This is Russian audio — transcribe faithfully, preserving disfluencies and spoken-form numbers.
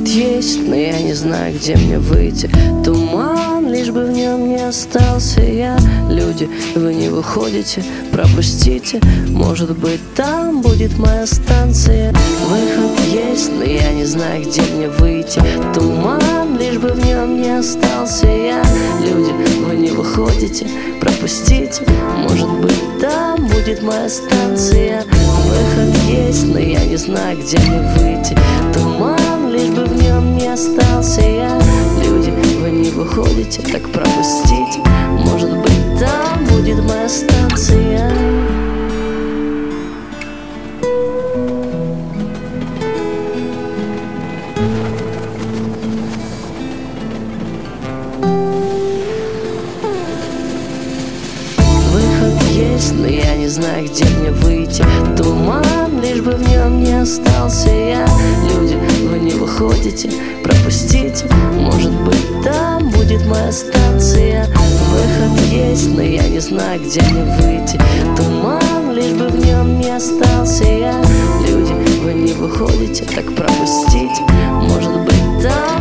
Выход есть, но я не знаю, где мне выйти. Туман, лишь бы в нем не остался я. Люди, вы не выходите, пропустите. Может быть, там будет моя станция. Выход есть, но я не знаю, где мне выйти. Туман, лишь бы в нем не остался я. Люди, вы не выходите, пропустите. Может быть, там будет моя станция. Выход есть, но я не знаю, где мне выйти. Туман, лишь бы в нем не остался я. Люди, вы не выходите, так пропустите. Может быть, там будет моя станция. Но я не знаю, где мне выйти. Туман, лишь бы в нем не остался я. Люди, вы не выходите, пропустите. Может быть, там будет моя станция. Выход есть, но я не знаю, где мне выйти. Туман, лишь бы в нем не остался я. Люди, вы не выходите, так пропустите. Может быть, там